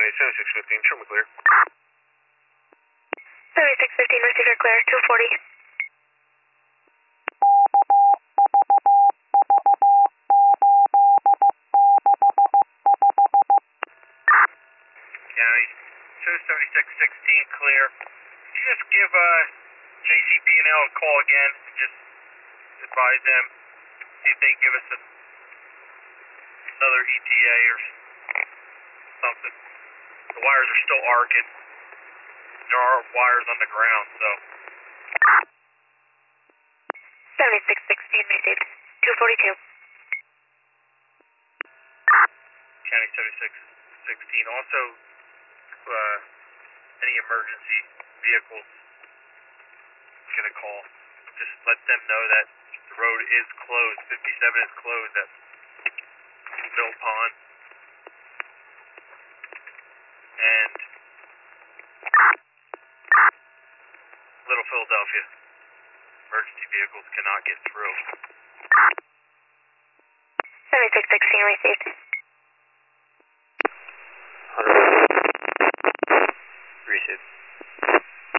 County 7615, show me clear. 7615, receiver clear, 240. County 27616, clear. Could you just give JCP&L a call again and just advise them, see if they can give us another ETA or something. The wires are still arcing. There are wires on the ground, so. 7616 received, 242. County 7616. Also, any emergency vehicles get a call. Just let them know that the road is closed. 57 is closed at Mill Pond. And Little Philadelphia. Emergency vehicles cannot get through. 7616 received.